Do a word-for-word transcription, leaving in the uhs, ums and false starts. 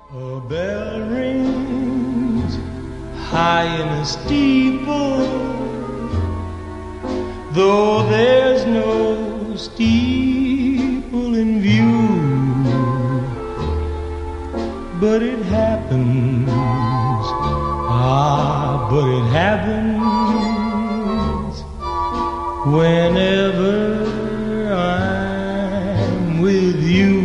A bell rings high in a steeple, though there's no steeple in view. But it happens, ah, but it happens whenever I'm with you.